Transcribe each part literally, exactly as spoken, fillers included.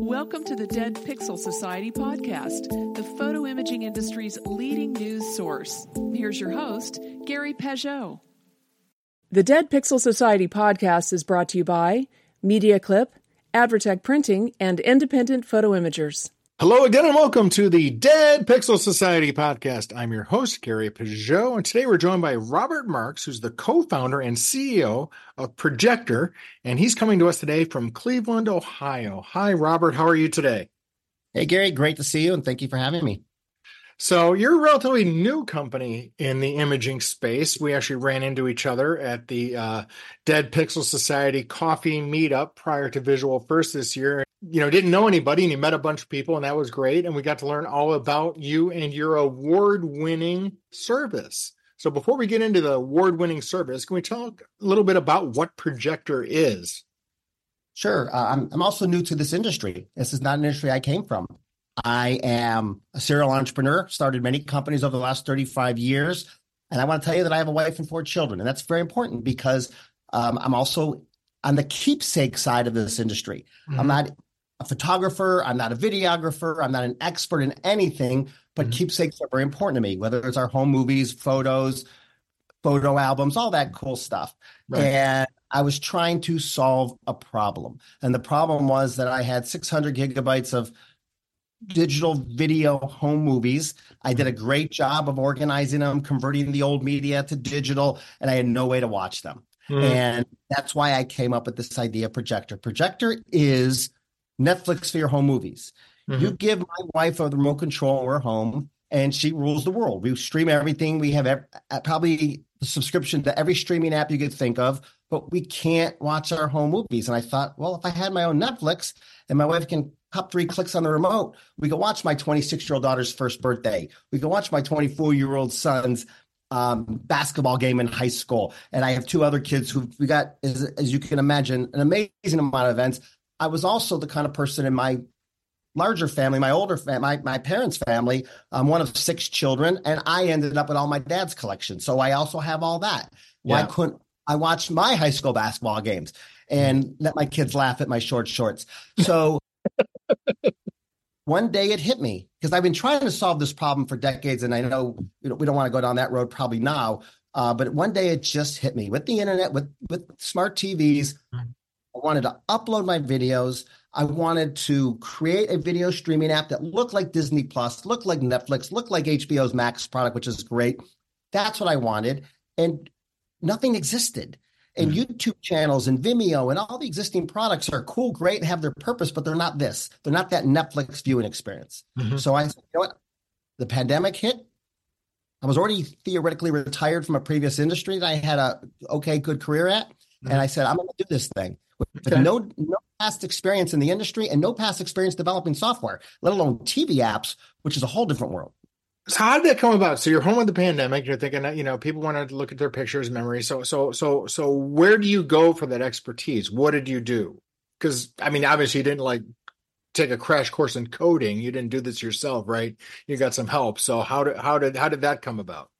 Welcome to the Dead Pixel Society podcast, the photo imaging industry's leading news source. Here's your host, Gary Peugeot. The Dead Pixel Society podcast is brought to you by MediaClip, Advertech Printing, and Independent Photo Imagers. Hello again and welcome to the Dead Pixel Society podcast. I'm your host, Gary Peugeot, and today we're joined by Robert Marks, who's the co-founder and C E O of Projector, and he's coming to us today from Cleveland, Ohio. Hi, Robert. How are you today? Hey, Gary. Great to see you, and thank you for having me. So you're a relatively new company in the imaging space. We actually ran into each other at the uh, Dead Pixel Society coffee meetup prior to Visual First this year. You know, didn't know anybody, and you met a bunch of people, and that was great. And we got to learn all about you and your award-winning service. So before we get into the award-winning service, can we talk a little bit about what Projector is? Sure. Uh, I'm, I'm also new to this industry. This is not an industry I came from. I am a serial entrepreneur, started many companies over the last thirty-five years. And I want to tell you that I have a wife and four children. And that's very important because um, I'm also on the keepsake side of this industry. Mm-hmm. I'm not a photographer. I'm not a videographer. I'm not an expert in anything, but mm-hmm. keepsakes are very important to me, whether it's our home movies, photos, photo albums, all that cool stuff. Right. And I was trying to solve a problem. And the problem was that I had six hundred gigabytes of digital video home movies. I did a great job of organizing them, converting the old media to digital, and I had no way to watch them. Mm. And that's why I came up with this idea of Projector. Projector is Netflix for your home movies. Mm-hmm. You give my wife a remote control and we're home, and she rules the world. We stream everything. We have every, probably a subscription to every streaming app you could think of, but we can't watch our home movies. And I thought, well, if I had my own Netflix and my wife can pop three clicks on the remote, we can watch my twenty-six-year-old daughter's first birthday. We can watch my twenty-four-year-old son's um, basketball game in high school. And I have two other kids who we got, as, as you can imagine, an amazing amount of events. I was also the kind of person in my larger family, my older family, my, my parents' family, I'm one of six children, and I ended up with all my dad's collection. So I also have all that. Why yeah. couldn't I watch my high school basketball games and let my kids laugh at my short shorts? So one day it hit me because I've been trying to solve this problem for decades. And I know we don't, we don't want to go down that road probably now. Uh, but one day it just hit me with the internet, with, with smart T Vs. I wanted to upload my videos. I wanted to create a video streaming app that looked like Disney Plus, looked like Netflix, looked like H B O's Max product, which is great. That's what I wanted. And nothing existed. And mm-hmm. YouTube channels and Vimeo and all the existing products are cool, great, and have their purpose, but they're not this. They're not that Netflix viewing experience. Mm-hmm. So I said, you know what? The pandemic hit. I was already theoretically retired from a previous industry that I had a okay, good career at. Mm-hmm. And I said, I'm going to do this thing with okay. no, no past experience in the industry and no past experience developing software, let alone T V apps, which is a whole different world. So how did that come about? So you're home with the pandemic. You're thinking that, you know, people want to look at their pictures, memories. So, so, so, so where do you go for that expertise? What did you do? Because, I mean, obviously you didn't like take a crash course in coding. You didn't do this yourself, right? You got some help. So how did, how did, how did that come about?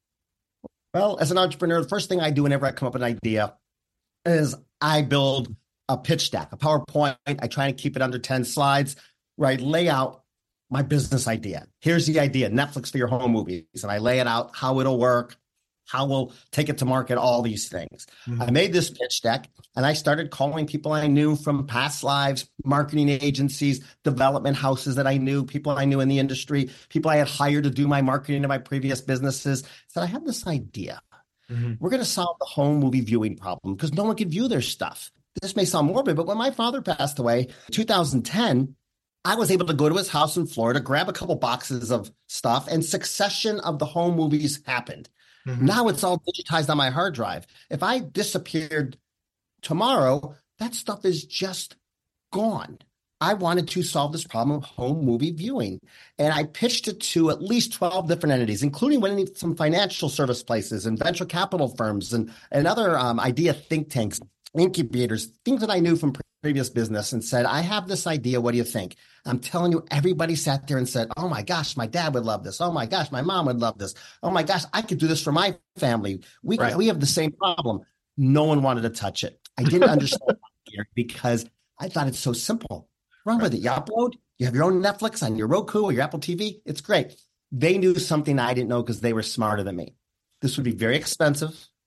Well, as an entrepreneur, the first thing I do whenever I come up with an idea is I build a pitch deck, a PowerPoint. I try to keep it under ten slides, where I lay out my business idea. Here's the idea, Netflix for your home movies. And I lay it out, how it'll work, how we'll take it to market, all these things. Mm-hmm. I made this pitch deck and I started calling people I knew from past lives, marketing agencies, development houses that I knew, people I knew in the industry, people I had hired to do my marketing in my previous businesses. I said, I have this idea. Mm-hmm. We're going to solve the home movie viewing problem because no one can view their stuff. This may sound morbid, but when my father passed away in two thousand ten, I was able to go to his house in Florida, grab a couple boxes of stuff, and succession of the home movies happened. Mm-hmm. Now it's all digitized on my hard drive. If I disappeared tomorrow, that stuff is just gone. I wanted to solve this problem of home movie viewing. And I pitched it to at least twelve different entities, including winning some financial service places and venture capital firms and, and other um, idea think tanks, incubators, things that I knew from previous business, and said, I have this idea. What do you think? I'm telling you, everybody sat there and said, oh my gosh, my dad would love this. Oh my gosh, my mom would love this. Oh my gosh, I could do this for my family. We, right. we have the same problem. No one wanted to touch it. I didn't understand because I thought it's so simple. Run with it. You upload, you have your own Netflix on your Roku or your Apple T V. It's great. They knew something I didn't know because they were smarter than me. This would be very expensive,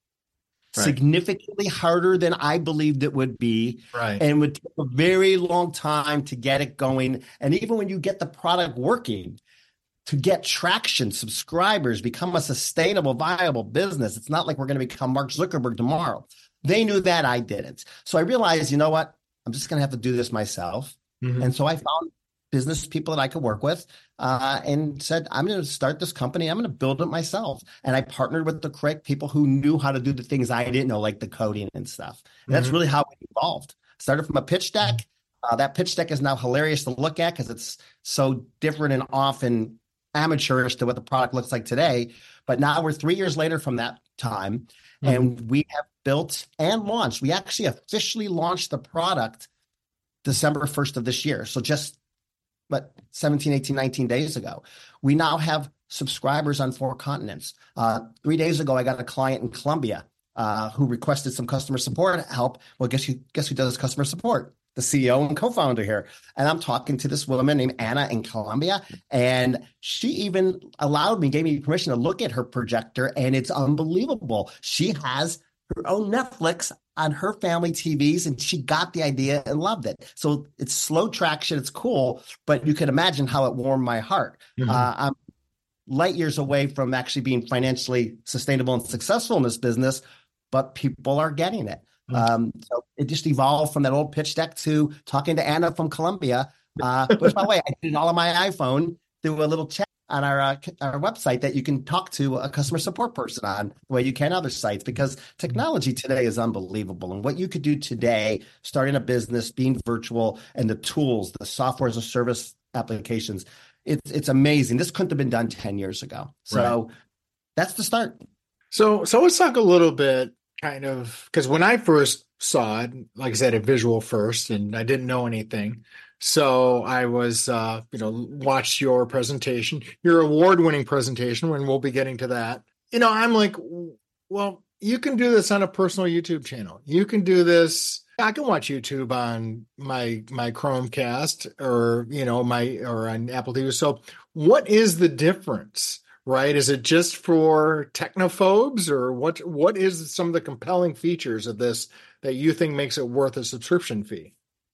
right. significantly harder than I believed it would be, right. and would take a very long time to get it going. And even when you get the product working, to get traction, subscribers, become a sustainable, viable business. It's not like we're going to become Mark Zuckerberg tomorrow. They knew that, I didn't. So I realized, you know what? I'm just going to have to do this myself. Mm-hmm. And so I found business people that I could work with uh, and said, I'm going to start this company. I'm going to build it myself. And I partnered with the correct people who knew how to do the things I didn't know, like the coding and stuff. And mm-hmm. that's really how it evolved. Started from a pitch deck. Uh, that pitch deck is now hilarious to look at because it's so different and often amateurish to what the product looks like today. But now we're three years later from that time, mm-hmm. and we have built and launched. We actually officially launched the product December first of this year. So just but seventeen, eighteen, nineteen days ago. We now have subscribers on four continents. Uh, three days ago, I got a client in Colombia uh, who requested some customer support help. Well, guess who, guess who does customer support? The C E O and co-founder here. And I'm talking to this woman named Anna in Colombia. And she even allowed me, gave me permission to look at her projector. And it's unbelievable. She has her own Netflix on her family T Vs, and she got the idea and loved it. So it's slow traction. It's cool, but you can imagine how it warmed my heart. Mm-hmm. Uh, I'm light years away from actually being financially sustainable and successful in this business, but people are getting it. Um, so it just evolved from that old pitch deck to talking to Anna from Colombia, uh, which, by the way, I did it all on my iPhone through a little chat on our uh, our website that you can talk to a customer support person on the way you can other sites, because technology today is unbelievable. And what you could do today, starting a business, being virtual, and the tools, the software as a service applications, it's it's amazing. This couldn't have been done ten years ago. So right. that's the start. So so let's talk a little bit. Kind of, because when I first saw it, like I said, a visual first, and I didn't know anything. So I was, uh, you know, watched your presentation, your award-winning presentation, when we'll be getting to that. You know, I'm like, well, you can do this on a personal YouTube channel. You can do this. I can watch YouTube on my my Chromecast or, you know, my or on Apple T V. So what is the difference? Right? Is it just for technophobes, or what? What is some of the compelling features of this that you think makes it worth a subscription fee?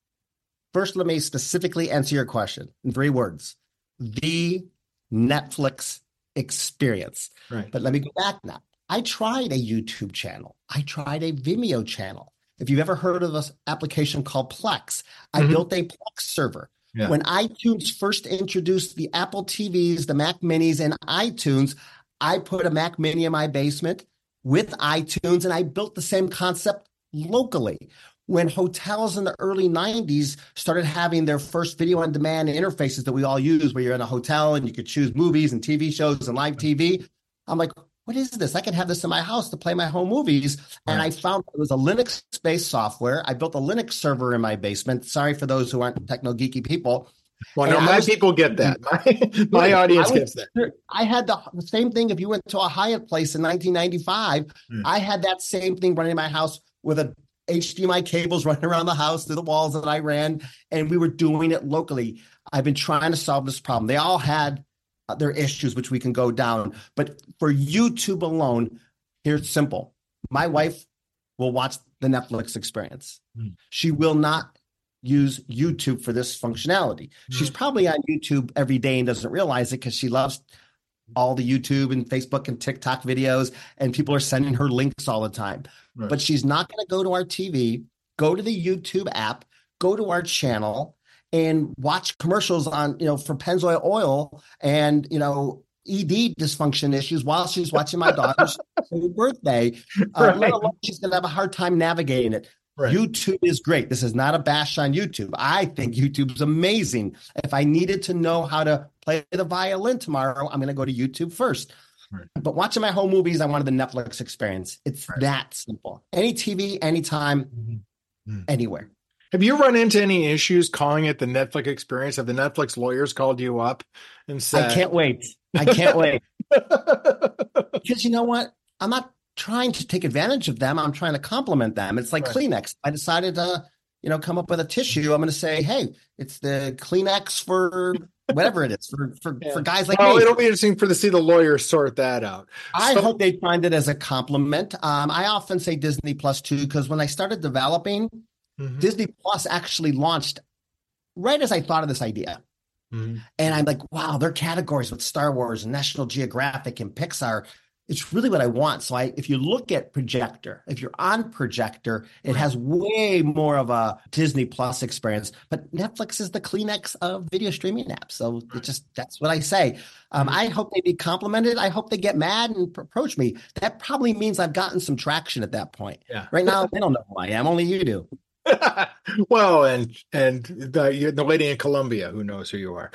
First, let me specifically answer your question in three words: the Netflix experience. Right. But let me go back now. I tried a YouTube channel. I tried a Vimeo channel. If you've ever heard of this application called Plex, I mm-hmm. built a Plex server. Yeah. When iTunes first introduced the Apple T Vs, the Mac Minis, and iTunes, I put a Mac Mini in my basement with iTunes, and I built the same concept locally. When hotels in the early nineties started having their first video-on-demand interfaces that we all use, where you're in a hotel and you could choose movies and T V shows and live T V, I'm like, what is this? I can have this in my house to play my home movies. And right. I found it was a Linux-based software. I built a Linux server in my basement. Sorry for those who aren't techno-geeky people. Well, and no, my was, people get that. My, my audience was, gets that. I had the, the same thing. If you went to a Hyatt place in nineteen ninety-five, mm. I had that same thing running in my house with a H D M I cables running around the house through the walls that I ran. And we were doing it locally. I've been trying to solve this problem. They all had their issues, which we can go down. But for YouTube alone, here's simple. My wife will watch the Netflix experience. Mm. She will not use YouTube for this functionality. Mm. She's probably on YouTube every day and doesn't realize it because she loves all the YouTube and Facebook and TikTok videos, and people are sending her links all the time. Right. But she's not going to go to our T V, go to the YouTube app, go to our channel, and watch commercials on, you know, for Pennzoil oil and, you know, E D dysfunction issues while she's watching my daughter's birthday. Uh, right. She's going to have a hard time navigating it. Right. YouTube is great. This is not a bash on YouTube. I think YouTube's amazing. If I needed to know how to play the violin tomorrow, I'm going to go to YouTube first. Right. But watching my home movies, I wanted the Netflix experience. It's right. that simple. Any T V, anytime, mm-hmm. anywhere. Have you run into any issues calling it the Netflix experience? Have the Netflix lawyers called you up and said, I can't wait. I can't wait. Because you know what? I'm not trying to take advantage of them. I'm trying to compliment them. It's like right. Kleenex. I decided to you know, come up with a tissue, I'm going to say, hey, it's the Kleenex for whatever it is for for, Yeah. for guys like well, me. It'll be interesting for to see the lawyers sort that out. I So- hope they find it as a compliment. Um, I often say Disney Plus too, because when I started developing, Mhm. Disney Plus actually launched right as I thought of this idea. Mhm. And I'm like, wow, their categories with Star Wars and National Geographic and Pixar, it's really what I want. So I, if you look at Projector, if you're on Projector, it has way more of a Disney Plus experience, but Netflix is the Kleenex of video streaming apps. So it just, that's what I say. Um, I hope they be complimented. I hope they get mad and approach me. That probably means I've gotten some traction at that point. Yeah. Right now, they don't know who I am. Only you do. well, and and the the lady in Colombia who knows who you are.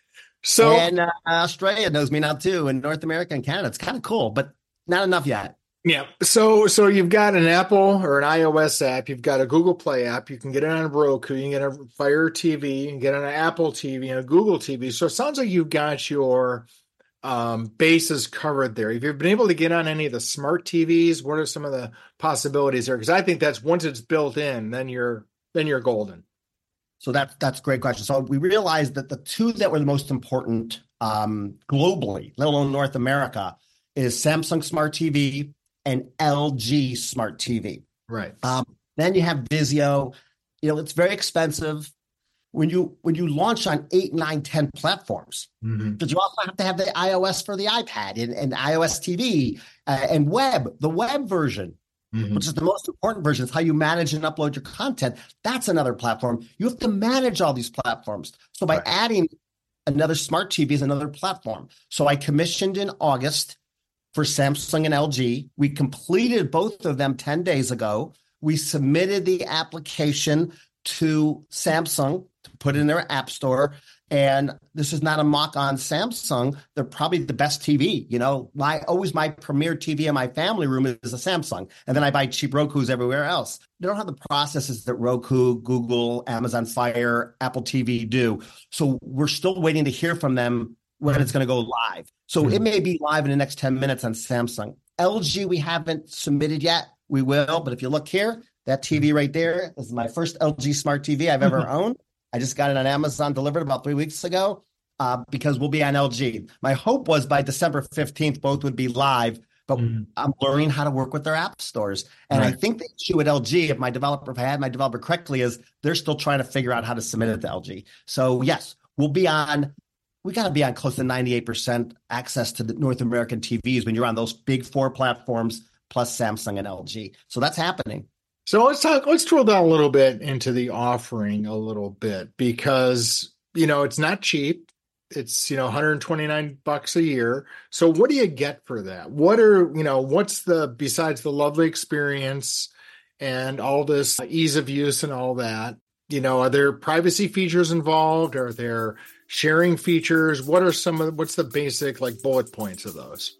So and uh, Australia knows me now too, and North America and Canada. It's kind of cool, but not enough yet. yeah, so so you've got an Apple or an iOS app, you've got a Google Play app, you can get it on Roku, you can get a Fire T V, you can get it on an Apple T V and a Google T V. So it sounds like you've got your um, bases covered there. If you've been able to get on any of the smart T Vs, what are some of the possibilities there? Because I think that's once it's built in, then you're then you're golden. So that's that's a great question. So we realized that the two that were the most important um, globally, let alone North America, is Samsung Smart T V and L G Smart T V. Right. Um, then you have Vizio. You know, it's very expensive when you when you launch on eight, nine, ten platforms. Mm-hmm. But you also have to have the iOS for the iPad and, and iOS T V uh, and web, the web version. Mm-hmm. Which is the most important version. It's how you manage and upload your content. That's another platform. You have to manage all these platforms. So by right. adding another smart T V is another platform. So I commissioned in August for Samsung and L G. We completed both of them ten days ago. We submitted the application to Samsung to put in their app store. And this is not a mock on Samsung. They're probably the best T V. You know, my always my premier T V in my family room is a Samsung. And then I buy cheap Rokus everywhere else. They don't have the processes that Roku, Google, Amazon Fire, Apple T V do. So we're still waiting to hear from them when it's going to go live. So mm-hmm. it may be live in the next ten minutes on Samsung. L G, we haven't submitted yet. We will. But if you look here, that T V right there is my first L G smart T V I've ever owned. I just got it on Amazon delivered about three weeks ago uh, because we'll be on L G. My hope was by December fifteenth, both would be live, but mm. I'm learning how to work with their app stores. And right. I think the issue with L G, if my developer, if I had my developer correctly, is they're still trying to figure out how to submit it to L G. So yes, we'll be on, we got to be on close to ninety-eight percent access to the North American T Vs when you're on those big four platforms plus Samsung and L G. So that's happening. So let's talk, let's drill down a little bit into the offering a little bit because, you know, it's not cheap. It's, you know, one hundred twenty-nine bucks a year. So what do you get for that? What are, you know, what's the, besides the lovely experience and all this ease of use and all that, you know, are there privacy features involved? Are there sharing features? What are some of, what's the basic like bullet points of those?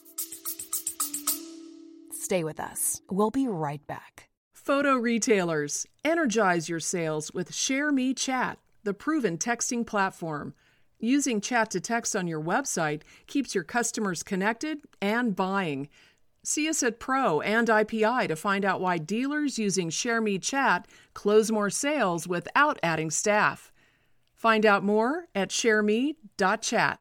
Stay with us. We'll be right back. Photo retailers, energize your sales with ShareMe Chat, the proven texting platform. Using chat to text on your website keeps your customers connected and buying. See us at Pro and I P I to find out why dealers using ShareMe Chat close more sales without adding staff. Find out more at shareme dot chat.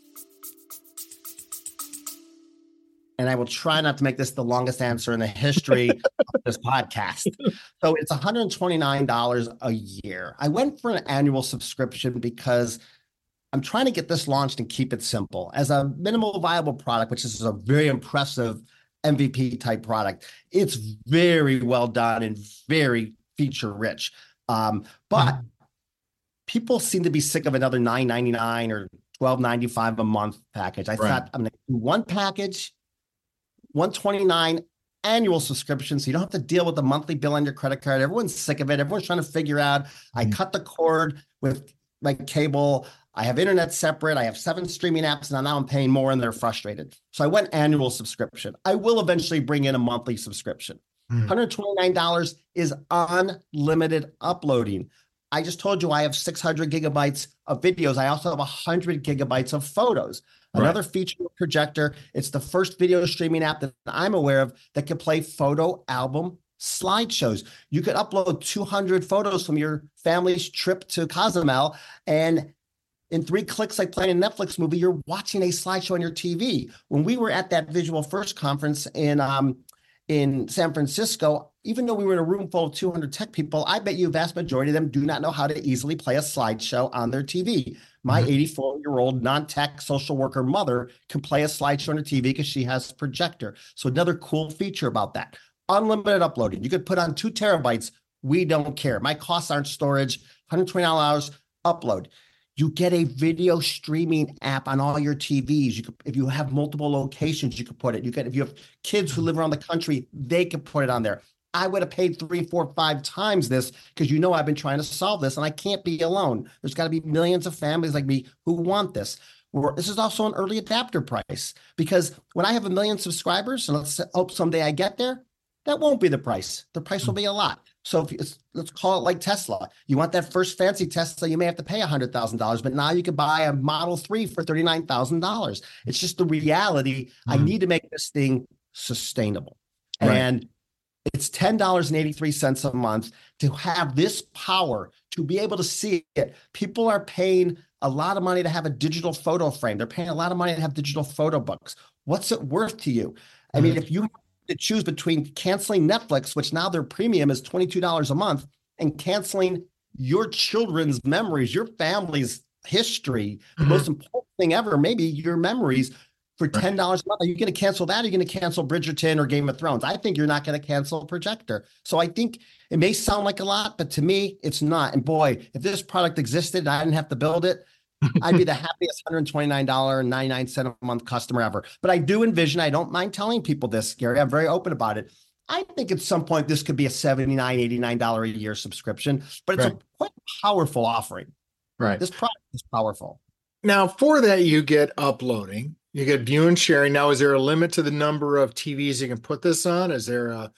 And I will try not to make this the longest answer in the history of this podcast. So it's one hundred twenty-nine dollars a year. I went for an annual subscription because I'm trying to get this launched and keep it simple. As a minimal viable product, which is a very impressive M V P type product, it's very well done and very feature rich. Um, but mm-hmm. people seem to be sick of another nine ninety-nine or twelve ninety-five a month package. I right. thought I'm going to do one package, one twenty-nine annual subscription, so you don't have to deal with the monthly bill on your credit card. Everyone's sick of it. Everyone's trying to figure out. Mm-hmm. I cut the cord with my cable. I have internet separate. I have seven streaming apps, and now I'm paying more, and they're frustrated. So I went annual subscription. I will eventually bring in a monthly subscription. Mm-hmm. one hundred twenty-nine dollars is unlimited uploading. I just told you I have six hundred gigabytes of videos. I also have one hundred gigabytes of photos. Another right. feature of Projector, it's the first video streaming app that I'm aware of that can play photo album slideshows. You could upload two hundred photos from your family's trip to Cozumel, and in three clicks, like playing a Netflix movie, you're watching a slideshow on your T V. When we were at that Visual First conference in um, in San Francisco, even though we were in a room full of two hundred tech people, I bet you a vast majority of them do not know how to easily play a slideshow on their T V. My eighty-four-year-old non-tech social worker mother can play a slideshow on her T V because she has a projector. So another cool feature about that, unlimited uploading. You could put on two terabytes. We don't care. My costs aren't storage, one hundred twenty dollars upload. You get a video streaming app on all your T Vs. You could, if you have multiple locations, you could put it. You can, if you have kids who live around the country, they can put it on there. I would have paid three, four, five times this because you know I've been trying to solve this and I can't be alone. There's got to be millions of families like me who want this. We're, this is also an early adapter price because when I have a million subscribers, and let's hope someday I get there, that won't be the price. The price will be a lot. So if you, let's call it like Tesla. You want that first fancy Tesla, you may have to pay one hundred thousand dollars, but now you can buy a Model three for thirty-nine thousand dollars. It's just the reality. Mm-hmm. I need to make this thing sustainable. Right. And it's ten dollars and eighty-three cents a month to have this power, to be able to see it. People are paying a lot of money to have a digital photo frame. They're paying a lot of money to have digital photo books. What's it worth to you? I mean, if you have to choose between canceling Netflix, which now their premium is twenty-two dollars a month, and canceling your children's memories, your family's history, mm-hmm. the most important thing ever, maybe your memories, for ten dollars a month, are you going to cancel that? Or are you going to cancel Bridgerton or Game of Thrones? I think you're not going to cancel Projector. So I think it may sound like a lot, but to me, it's not. And boy, if this product existed and I didn't have to build it, I'd be the happiest one hundred twenty-nine dollars and ninety-nine cents a month customer ever. But I do envision, I don't mind telling people this, Gary, I'm very open about it. I think at some point this could be a seventy-nine dollars, eighty-nine dollars a year subscription, but it's right. a quite powerful offering. Right. This product is powerful. Now, for that, you get uploading. You get view and sharing. Now, is there a limit to the number of T Vs you can put this on? Is there a,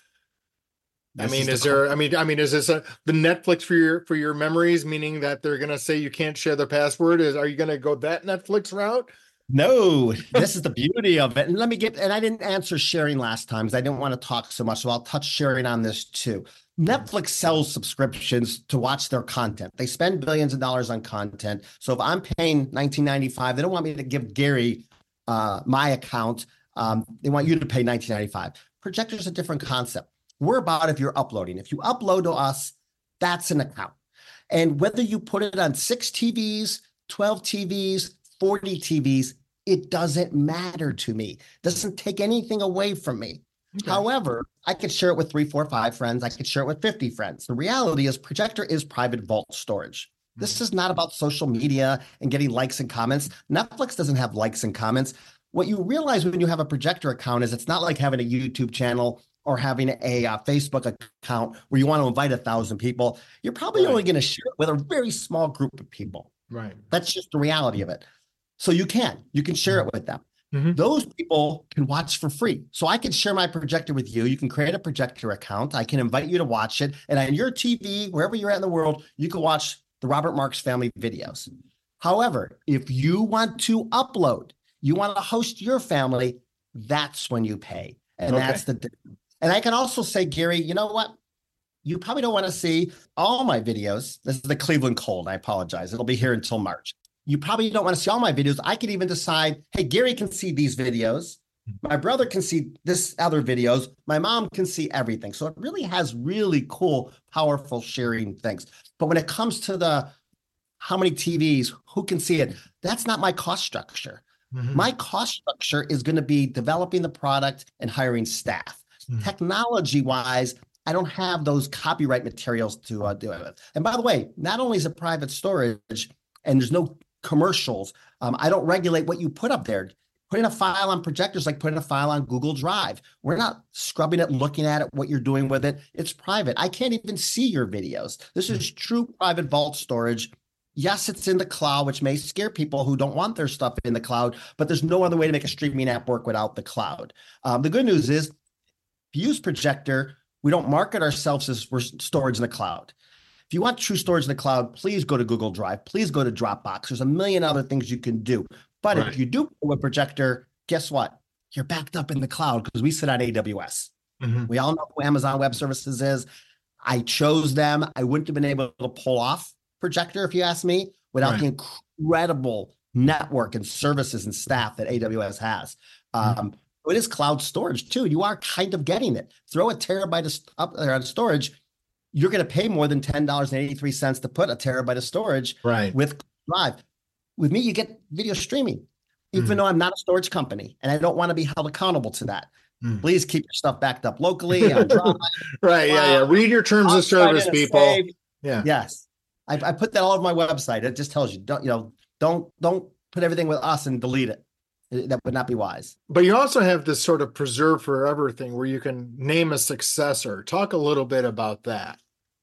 I mean, is, is the there, I mean, I mean, is this a, the Netflix for your, for your memories, meaning that they're going to say you can't share the password? Is, are you going to go that Netflix route? No, this is the beauty of it. And let me get, and I didn't answer sharing last time because I didn't want to talk so much. So I'll touch sharing on this too. Netflix sells subscriptions to watch their content. They spend billions of dollars on content. So if I'm paying nineteen ninety-five, they don't want me to give Gary Uh, my account. Um, they want you to pay nineteen ninety-five. Projector's a different concept. We're about if you're uploading. If you upload to us, that's an account. And whether you put it on six T Vs, twelve T Vs, forty T Vs, it doesn't matter to me. It doesn't take anything away from me. Okay. However, I could share it with three, four, five friends. I could share it with fifty friends. The reality is Projector is private vault storage. This is not about social media and getting likes and comments. Netflix doesn't have likes and comments. What you realize when you have a Projector account is it's not like having a YouTube channel or having a uh, Facebook account where you want to invite a thousand people. You're probably right. only going to share it with a very small group of people. Right. That's just the reality of it. So you can, you can share it with them. Mm-hmm. Those people can watch for free. So I can share my Projector with you. You can create a Projector account. I can invite you to watch it. And on your T V, wherever you're at in the world, you can watch the Robert Marks Family videos. However, if you want to upload, you want to host your family, that's when you pay. And okay. that's the, and I can also say, Gary, you know what? You probably don't want to see all my videos. This is the Cleveland cold. I apologize. It'll be here until March. You probably don't want to see all my videos. I can even decide, hey, Gary can see these videos. My brother can see this other videos. My mom can see everything. So it really has really cool, powerful sharing things. But when it comes to the how many T Vs, who can see it, that's not my cost structure. Mm-hmm. My cost structure is going to be developing the product and hiring staff. Mm-hmm. Technology-wise, I don't have those copyright materials to uh, do it with. And by the way, not only is it private storage and there's no commercials, um, I don't regulate what you put up there. Putting a file on Projectors like putting a file on Google Drive. We're not scrubbing it, looking at it, what you're doing with it. It's private. I can't even see your videos. This is true private vault storage. Yes, it's in the cloud, which may scare people who don't want their stuff in the cloud, but there's no other way to make a streaming app work without the cloud. Um, the good news is, if you use Projector, we don't market ourselves as we're storage in the cloud. If you want true storage in the cloud, please go to Google Drive. Please go to Dropbox. There's a million other things you can do. But right. if you do a Projector, guess what? You're backed up in the cloud because we sit on A W S. Mm-hmm. We all know who Amazon Web Services is. I chose them. I wouldn't have been able to pull off Projector, if you ask me, without right. the incredible network and services and staff that A W S has. Mm-hmm. Um, it is cloud storage too. You are kind of getting it. Throw a terabyte up there on storage. You're going to pay more than ten dollars and eighty-three cents to put a terabyte of storage right. with Drive. With me, you get video streaming, even mm. though I'm not a storage company and I don't want to be held accountable to that. Mm. Please keep your stuff backed up locally on Drive. right. Wow. Yeah. Yeah. Read your terms of service, people. Save. Yeah. Yes. I, I put that all over my website. It just tells you, don't, you know, don't, don't put everything with us and delete it. That would not be wise. But you also have this sort of preserve forever thing where you can name a successor. Talk a little bit about that.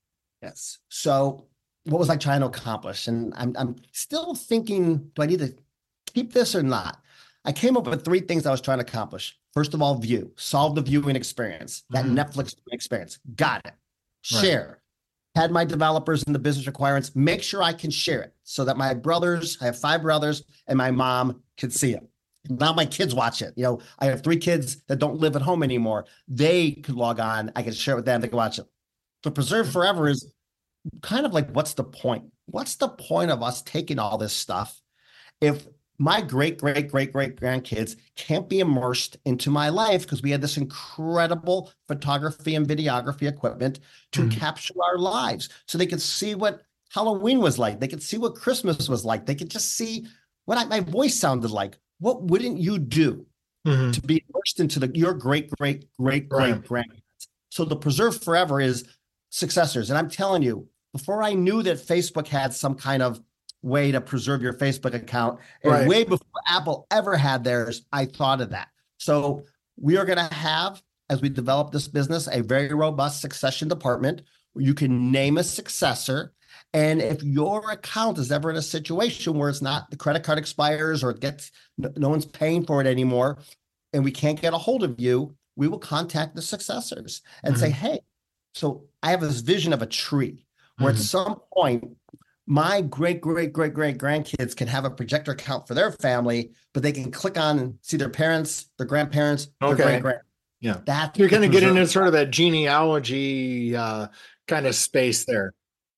Yes. So what was I trying to accomplish? And I'm I'm still thinking, do I need to keep this or not? I came up with three things I was trying to accomplish. First of all, view, solve the viewing experience, that mm-hmm. Netflix experience. Got it. Share. Right. Had my developers and the business requirements, make sure I can share it so that my brothers, I have five brothers, and my mom could see it. Now my kids watch it. You know, I have three kids that don't live at home anymore. They could log on. I can share it with them. They can watch it. So preserve forever is kind of like, what's the point? What's the point of us taking all this stuff if my great, great, great, great grandkids can't be immersed into my life because we had this incredible photography and videography equipment to mm-hmm. capture our lives so they could see what Halloween was like. They could see what Christmas was like. They could just see what I, my voice sounded like. What wouldn't you do mm-hmm. to be immersed into the, your great, great, great, great right. grandkids? So the preserve forever is successors. And I'm telling you, before I knew that Facebook had some kind of way to preserve your Facebook account, and right. way before Apple ever had theirs, I thought of that. So we are going to have, as we develop this business, a very robust succession department where you can name a successor. And if your account is ever in a situation where it's not, the credit card expires or it gets, no, no one's paying for it anymore, and we can't get a hold of you, we will contact the successors and mm-hmm. say, hey, so I have this vision of a tree where mm-hmm. at some point, my great, great, great, great grandkids can have a Projector account for their family, but they can click on and see their parents, their grandparents, okay. their great grand. Yeah. That's You're going to get into sort of that genealogy uh, kind of space there.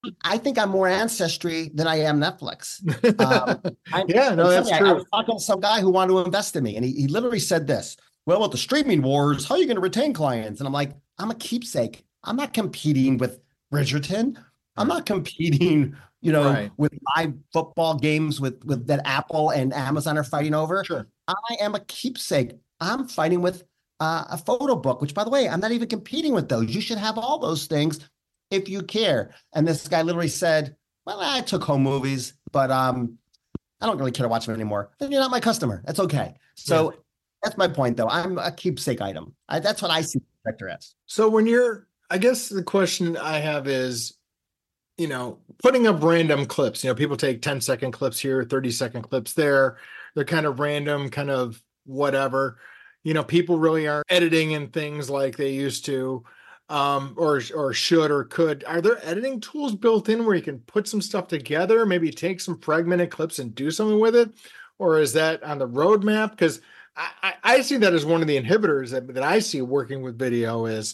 I think I'm more Ancestry than I am Netflix. Um, yeah, no, that's I, true. I was talking to some guy who wanted to invest in me, and he, he literally said this, well, with the streaming wars, how are you going to retain clients? And I'm like, I'm a keepsake. I'm not competing with Bridgerton. I'm not competing, you know, right. with live football games with, with that Apple and Amazon are fighting over. Sure. I am a keepsake. I'm fighting with uh, a photo book, which, by the way, I'm not even competing with those. You should have all those things if you care. And this guy literally said, well, I took home movies, but um, I don't really care to watch them anymore. Then you're not my customer. That's okay. So yeah. that's my point, though. I'm a keepsake item. I, that's what I see Projector as. So when you're, I guess the question I have is, you know, putting up random clips, you know, people take ten second clips here, thirty second clips there. They're kind of random, kind of whatever. You know, people really aren't editing and things like they used to, um, or, or should, or could. Are there editing tools built in where you can put some stuff together, maybe take some fragmented clips and do something with it? Or is that on the roadmap? Because I, I, I see that as one of the inhibitors that, that I see working with video is,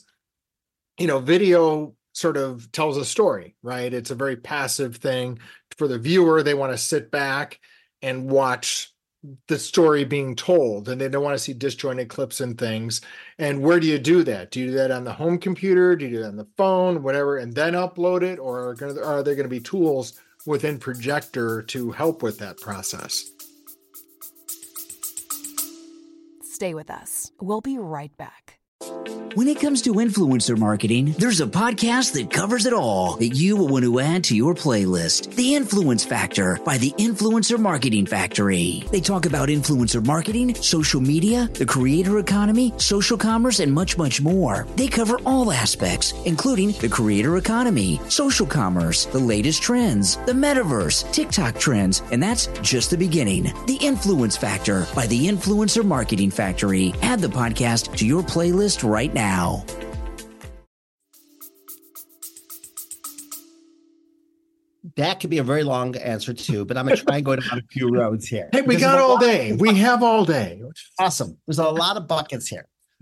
you know, video sort of tells a story, right? It's a very passive thing for the viewer. They want to sit back and watch the story being told, and they don't want to see disjointed clips and things. And where do you do that? Do you do that on the home computer? Do you do that on the phone, whatever, and then upload it? Or are, gonna, are there going to be tools within Projector to help with that process? Stay with us. We'll be right back. When it comes to influencer marketing, there's a podcast that covers it all that you will want to add to your playlist. The Influence Factor by the Influencer Marketing Factory. They talk about influencer marketing, social media, the creator economy, social commerce, and much, much more. They cover all aspects, including the creator economy, social commerce, the latest trends, the metaverse, TikTok trends, and that's just the beginning. The Influence Factor by the Influencer Marketing Factory. Add the podcast to your playlist right now. Now. That could be a very long answer too, but I'm going to try and go down a few roads here. Hey, we got all day. We have all day. Awesome. There's a lot of buckets here.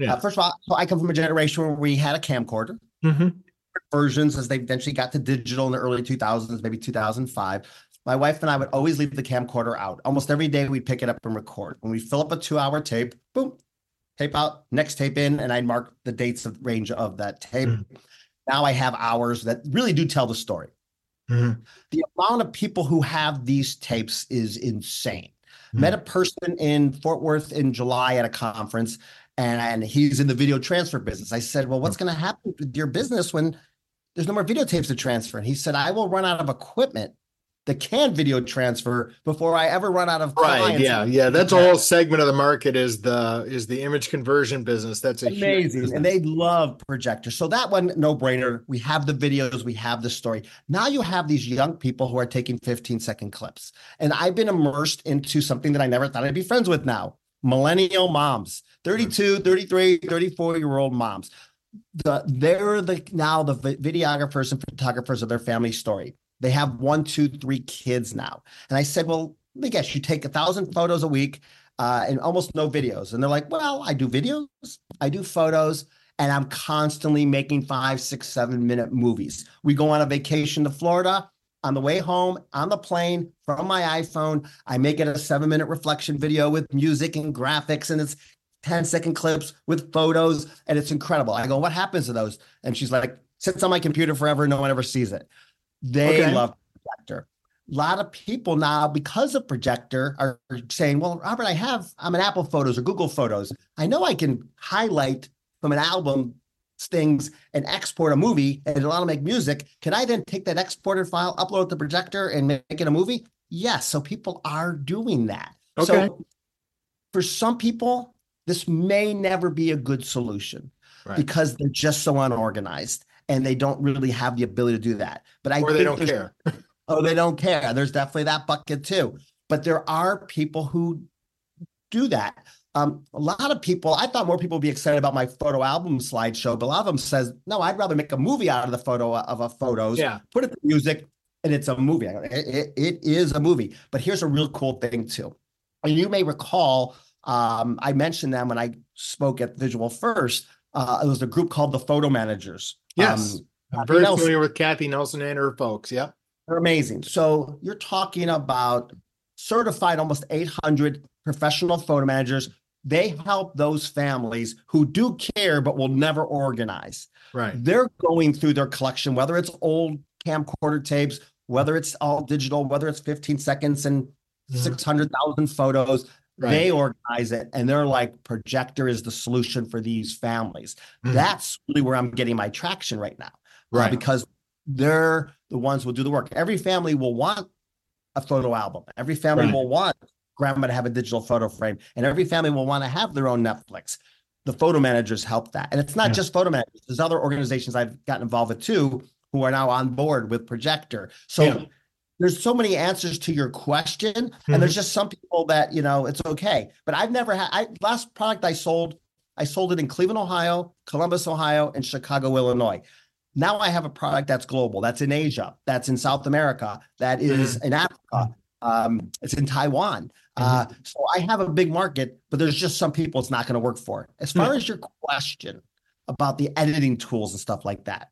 Yeah. Uh, first of all, so I come from a generation where we had a camcorder. Mm-hmm. Versions as they eventually got to digital in the early two thousands, maybe two thousand five. My wife and I would always leave the camcorder out. Almost every day we'd pick it up and record. When we fill up a two-hour tape, boom, tape out, next tape in, and I'd mark the dates of range of that tape. Mm-hmm. Now I have hours that really do tell the story. Mm-hmm. The amount of people who have these tapes is insane. Mm-hmm. Met a person in Fort Worth in July at a conference, and, and he's in the video transfer business. I said, well, what's going to happen with your business when there's no more videotapes to transfer? And he said, I will run out of equipment that can video transfer before I ever run out of clients. Right. Yeah. Yeah. That's a whole segment of the market is the, is the image conversion business. That's a amazing. And they love projectors. So that one, no brainer. We have the videos, we have the story. Now you have these young people who are taking fifteen second clips. And I've been immersed into something that I never thought I'd be friends with now. Millennial moms, thirty-two, thirty-three, thirty-four year old moms. The, they're the now the videographers and photographers of their family story. They have one, two, three kids now. And I said, well, let me guess, you take a thousand photos a week uh, and almost no videos. And they're like, well, I do videos, I do photos, and I'm constantly making five, six, seven minute movies. We go on a vacation to Florida. On the way home, on the plane, from my iPhone, I make it a seven minute reflection video with music and graphics, and it's ten second clips with photos, and it's incredible. I go, what happens to those? And she's like, sits on my computer forever, no one ever sees it. They okay. love Projector. A lot of people now, because of Projector, are saying, well, Robert, I have, I'm an Apple Photos or Google Photos. I know I can highlight from an album things and export a movie and allow to make music. Can I then take that exported file, upload it to Projector and make it a movie? Yes. So people are doing that. Okay. So for some people, this may never be a good solution right. because they're just so unorganized. And they don't really have the ability to do that. But I or they don't care. Oh, they don't care. There's definitely that bucket too. But there are people who do that. Um, a lot of people, I thought more people would be excited about my photo album slideshow, but a lot of them says, no, I'd rather make a movie out of the photo of a photos, yeah. put it to music, and it's a movie. It, it, it is a movie. But here's a real cool thing too. And you may recall, um, I mentioned them when I spoke at Visual First. Uh, it was a group called the Photo Managers. Yes, um, I'm very familiar with Kathy Nelson and her folks. Yeah, they're amazing. So you're talking about certified almost eight hundred professional photo managers. They help those families who do care but will never organize. Right. They're going through their collection, whether it's old camcorder tapes, whether it's all digital, whether it's fifteen seconds and mm-hmm. six hundred thousand photos. Right. They organize it, and they're like, Projector is the solution for these families. Mm. That's really where I'm getting my traction right now. Right. Uh, because they're the ones who will do the work. Every family will want a photo album. Every family right. will want grandma to have a digital photo frame, and every family will want to have their own Netflix. The photo managers help that. And it's not yeah. just photo managers. There's other organizations I've gotten involved with too, who are now on board with Projector. So yeah. there's so many answers to your question, mm-hmm. and there's just some people that, you know, it's okay. But I've never had, I last product I sold, I sold it in Cleveland, Ohio, Columbus, Ohio, and Chicago, Illinois. Now I have a product that's global, that's in Asia, that's in South America, that is mm-hmm. in Africa, um, it's in Taiwan. Mm-hmm. Uh, so I have a big market, but there's just some people it's not going to work for. As far mm-hmm. as your question about the editing tools and stuff like that,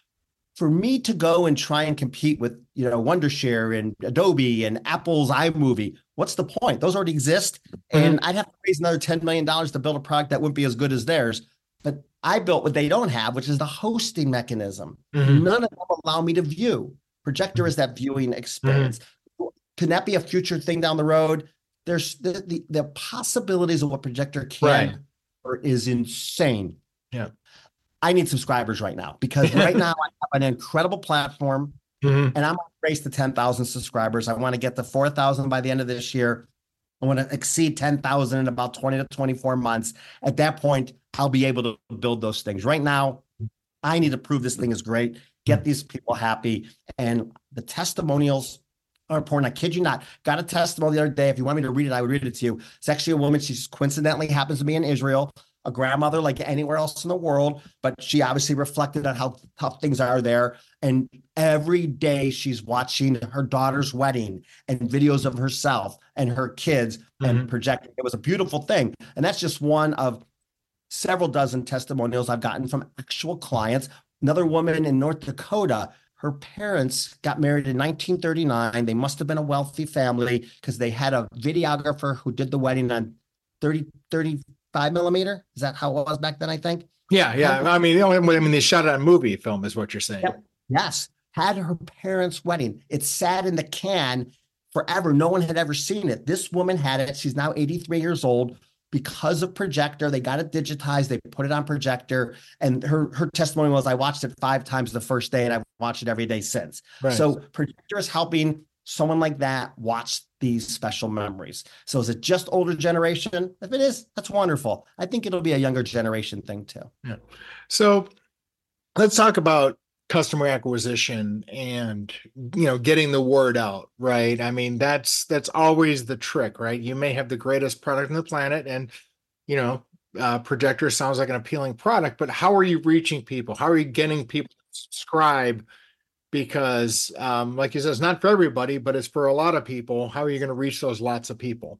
for me to go and try and compete with, you know, Wondershare and Adobe and Apple's iMovie, what's the point? Those already exist. Mm-hmm. And I'd have to raise another ten million dollars to build a product that wouldn't be as good as theirs. But I built what they don't have, which is the hosting mechanism. Mm-hmm. None of them allow me to view. Projector is that viewing experience. Mm-hmm. Can that be a future thing down the road? There's the, the, the possibilities of what Projector can right. is insane. Yeah. I need subscribers right now because right now I have an incredible platform mm-hmm. and I'm on a race to ten thousand subscribers. I want to get to four thousand by the end of this year. I want to exceed ten thousand in about twenty to twenty-four months. At that point, I'll be able to build those things. Right now, I need to prove this thing is great, get these people happy. And the testimonials are important. I kid you not. Got a testimonial the other day. If you want me to read it, I would read it to you. It's actually a woman. She coincidentally happens to be in Israel. A grandmother like anywhere else in the world, but she obviously reflected on how tough things are there. And every day she's watching her daughter's wedding and videos of herself and her kids mm-hmm. and projecting. It was a beautiful thing. And that's just one of several dozen testimonials I've gotten from actual clients. Another woman in North Dakota, her parents got married in nineteen thirty-nine. They must have been a wealthy family because they had a videographer who did the wedding on thirty, thirty-five millimeter. Is that how it was back then, I think? Yeah, yeah. I mean, the only, I mean, they shot it on movie film is what you're saying. Yep. Yes. Had her parents' wedding. It sat in the can forever. No one had ever seen it. This woman had it. She's now eighty-three years old. Because of projector, they got it digitized. They put it on projector. And her, her testimony was, I watched it five times the first day and I've watched it every day since. Right. So projector is helping someone like that watch these special memories. So is it just older generation? If it is, that's wonderful. I think it'll be a younger generation thing too. Yeah. So let's talk about customer acquisition and, you know, getting the word out, right? I mean, that's, that's always the trick, right? You may have the greatest product on the planet and, you know, uh, projector sounds like an appealing product, but how are you reaching people? How are you getting people to subscribe? Because, um, like you said, it's not for everybody, but it's for a lot of people. How are you going to reach those lots of people?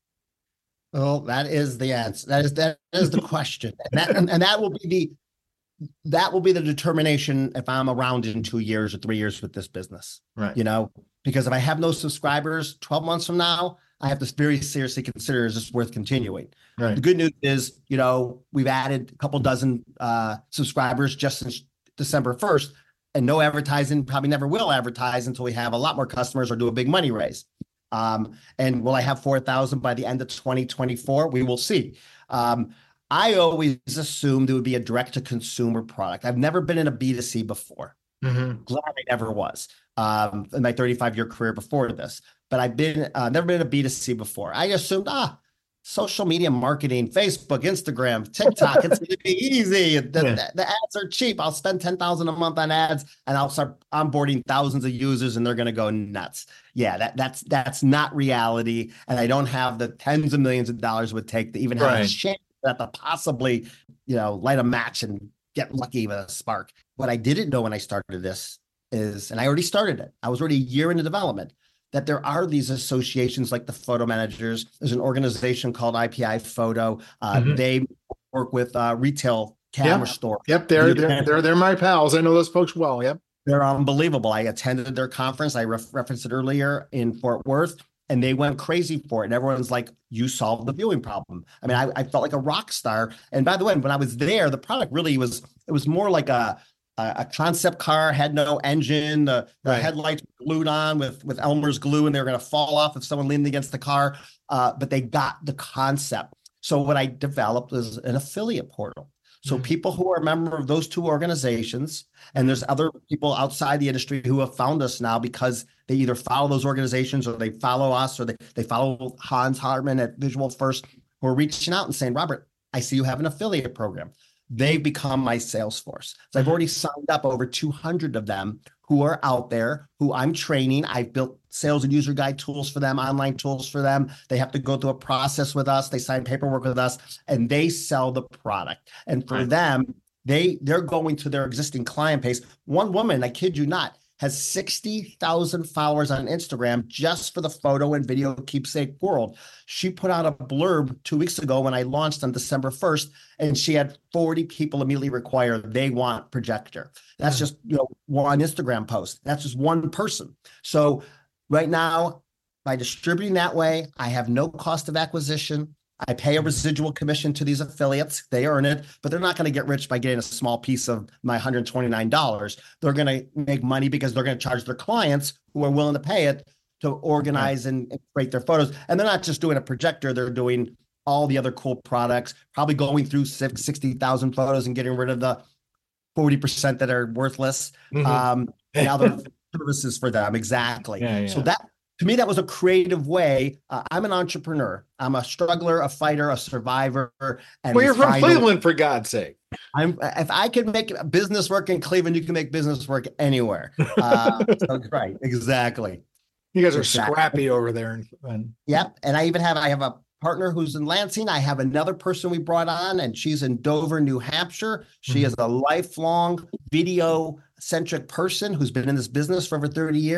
Well, that is the answer. That is, that is the question. And that, and, and that will be the, that will be the determination if I'm around in two years or three years with this business, right? You know, because if I have no subscribers twelve months from now, I have to very seriously consider, is this worth continuing? Right. The good news is, you know, we've added a couple dozen uh, subscribers just since December first, and no advertising, probably never will advertise until we have a lot more customers or do a big money raise. Um, and will I have four thousand by the end of twenty twenty-four? We will see. Um, I always assumed it would be a direct-to-consumer product. I've never been in a B two C before. Mm-hmm. Glad I never was um, in my thirty-five-year career before this. But I've been uh, never been in a B two C before. I assumed, ah, social media marketing, Facebook, Instagram, TikTok, it's going to be easy. The, yeah. the, the ads are cheap. I'll spend ten thousand dollars a month on ads, and I'll start onboarding thousands of users, and they're going to go nuts. Yeah, that, that's that's not reality, and I don't have the tens of millions of dollars it would take to even have right. a chance that to possibly, you know, light a match and get lucky with a spark. What I didn't know when I started this is, and I already started it, I was already a year into development, that there are these associations like the Photo Managers. There's an organization called I P I Photo. Uh, mm-hmm. They work with uh, retail camera yep. stores. Yep, they're, they're, they're, they're my pals. I know those folks well, yep. They're unbelievable. I attended their conference. I ref- referenced it earlier in Fort Worth. And they went crazy for it. And everyone's like, you solved the viewing problem. I mean, I, I felt like a rock star. And by the way, when I was there, the product really was, it was more like a a, a concept car, had no engine, the, the right. headlights glued on with, with Elmer's glue, and they were going to fall off if someone leaned against the car. Uh, but they got the concept. So what I developed was an affiliate portal. So people who are a member of those two organizations, and there's other people outside the industry who have found us now because they either follow those organizations or they follow us or they, they follow Hans Hartman at Visual First, who are reaching out and saying, Robert, I see you have an affiliate program. They've become my sales force. So I've already signed up over two hundred of them who are out there, who I'm training. I've built sales and user guide tools for them, online tools for them. They have to go through a process with us. They sign paperwork with us, and they sell the product. And for right. them, they, they're going to their existing client base. One woman, I kid you not, has sixty thousand followers on Instagram just for the photo and video keepsake world. She put out a blurb two weeks ago when I launched on December first, and she had forty people immediately require they want projector. That's just, you know, one Instagram post. That's just one person. So right now, by distributing that way, I have no cost of acquisition. I pay a residual commission to these affiliates. They earn it, but they're not going to get rich by getting a small piece of my one hundred twenty-nine dollars. They're going to make money because they're going to charge their clients who are willing to pay it to organize and, and create their photos. And they're not just doing a projector. They're doing all the other cool products, probably going through sixty thousand photos and getting rid of the forty percent that are worthless. Mm-hmm. Um, and other services for them. Exactly. Yeah, yeah. So that, to me, that was a creative way. Uh, I'm an entrepreneur. I'm a struggler, a fighter, a survivor. And well, you're from Cleveland, for God's sake. I'm, if I can make business work in Cleveland, you can make business work anywhere. Uh, so, right, exactly. You guys are exactly. scrappy over there. And, and... Yep, and I even have I have a partner who's in Lansing. I have another person we brought on, and she's in Dover, New Hampshire. She mm-hmm. is a lifelong video-centric person who's been in this business for over thirty years.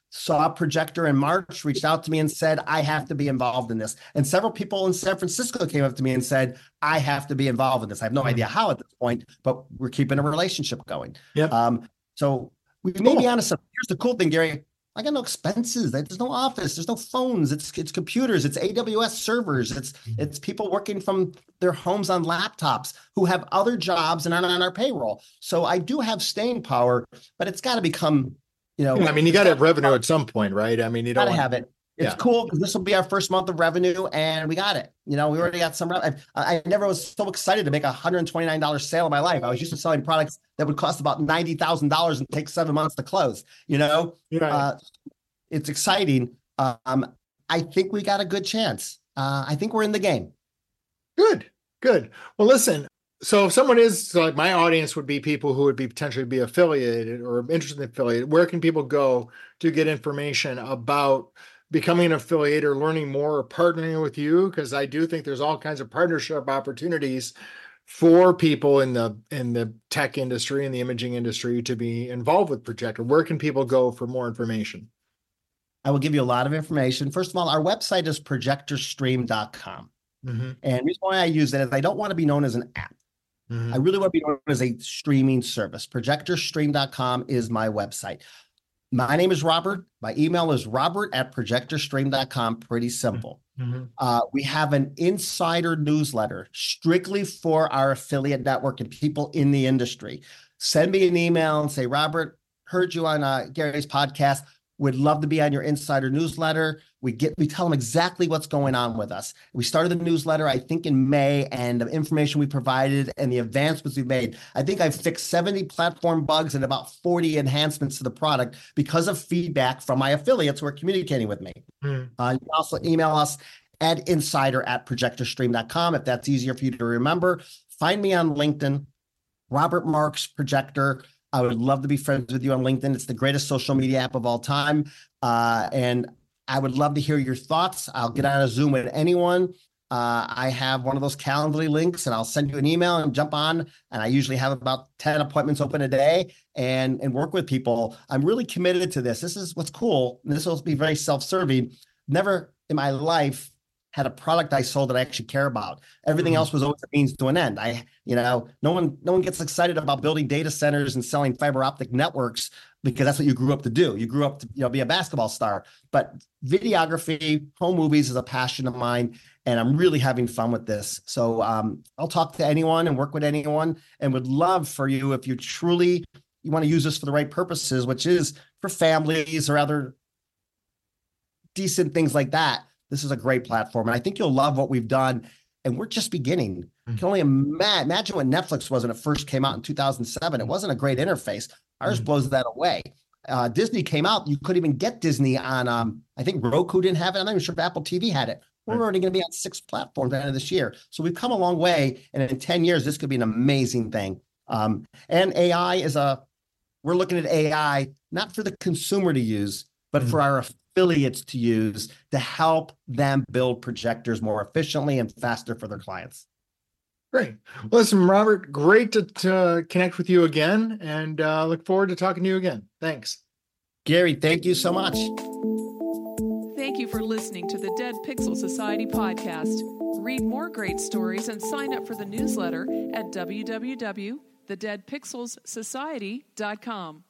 saw Projector in March, reached out to me and said, I have to be involved in this. And several people in San Francisco came up to me and said, I have to be involved in this. I have no mm-hmm. idea how at this point, but we're keeping a relationship going. Yep. Um, so we cool. may be honest. Here's the cool thing, Gary. I got no expenses. There's no office. There's no phones. It's it's computers. It's A W S servers. It's it's people working from their homes on laptops who have other jobs and aren't on our payroll. So I do have staying power, but it's got to become, you know. Yeah, I mean, you got to have revenue at some point, right? I mean, you don't got to want... have it. It's yeah. cool because this will be our first month of revenue, and we got it. You know, we already got some. I, I never was so excited to make a one hundred twenty-nine dollars sale in my life. I was used to selling products that would cost about ninety thousand dollars and take seven months to close. You know, right. uh, it's exciting. Um, I think we got a good chance. Uh, I think we're in the game. Good, good. Well, listen. So if someone is so like my audience would be people who would be potentially be affiliated or interested in affiliate. Where can people go to get information about becoming an affiliate or learning more or partnering with you? Because I do think there's all kinds of partnership opportunities for people in the in the tech industry and the imaging industry to be involved with Projector. Where can people go for more information? I will give you a lot of information. First of all, our website is projector stream dot com. Mm-hmm. And the reason why I use it is I don't want to be known as an app. Mm-hmm. I really want to be known as a streaming service. projector stream dot com is my website. My name is Robert. My email is robert at projector stream dot com. Pretty simple. Mm-hmm. Uh, we have an insider newsletter strictly for our affiliate network and people in the industry. Send me an email and say, Robert, heard you on uh, Gary's podcast. Would love to be on your insider newsletter. We get we tell them exactly what's going on with us. We started the newsletter, I think, in May, and the information we provided and the advancements we've made. I think I've fixed seventy platform bugs and about forty enhancements to the product because of feedback from my affiliates who are communicating with me. Mm. Uh, you can also email us at insider at projector stream dot com if that's easier for you to remember. Find me on LinkedIn, Robert Marks Projector. I would love to be friends with you on LinkedIn. It's the greatest social media app of all time. Uh, and I would love to hear your thoughts. I'll get on a Zoom with anyone. Uh, I have one of those Calendly links and I'll send you an email and jump on. And I usually have about ten appointments open a day and, and work with people. I'm really committed to this. This is what's cool. This will be very self-serving. Never in my life had a product I sold that I actually care about. Everything mm-hmm. else was always a means to an end. I, you know, no one, no one gets excited about building data centers and selling fiber optic networks because that's what you grew up to do. You grew up to, you know, be a basketball star. But videography, home movies is a passion of mine, and I'm really having fun with this. So um, I'll talk to anyone and work with anyone, and would love for you if you truly you want to use this for the right purposes, which is for families or other decent things like that. This is a great platform, and I think you'll love what we've done. And we're just beginning. Mm-hmm. You can only ima- imagine what Netflix was when it first came out in two thousand seven. It wasn't a great interface. Ours mm-hmm. blows that away. Uh, Disney came out. You couldn't even get Disney on, um, I think Roku didn't have it. I'm not even sure if Apple T V had it. We're right. already going to be on six platforms at the end of this year. So we've come a long way. And in ten years, this could be an amazing thing. Um, and A I is a, we're looking at A I, not for the consumer to use, but mm-hmm. for our affiliates to use to help them build projectors more efficiently and faster for their clients. Great. Well, listen, Robert, great to, to connect with you again, and uh, look forward to talking to you again. Thanks. Gary, thank you so much. Thank you for listening to the Dead Pixel Society podcast. Read more great stories and sign up for the newsletter at w w w dot the dead pixels society dot com.